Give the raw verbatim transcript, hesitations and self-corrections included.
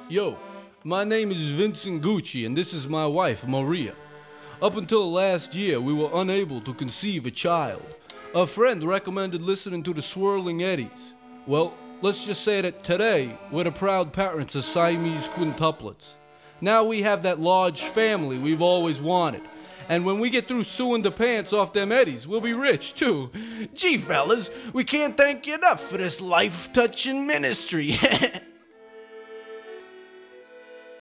Yo, my name is Vincent Gucci, and this is my wife, Maria. Up until last year, we were unable to conceive a child. A friend recommended listening to the Swirling Eddies. Well, let's just say that today, we're the proud parents of Siamese quintuplets. Now we have that large family we've always wanted. And when we get through suing the pants off them eddies, we'll be rich, too. Gee, fellas, we can't thank you enough for this life-touching ministry.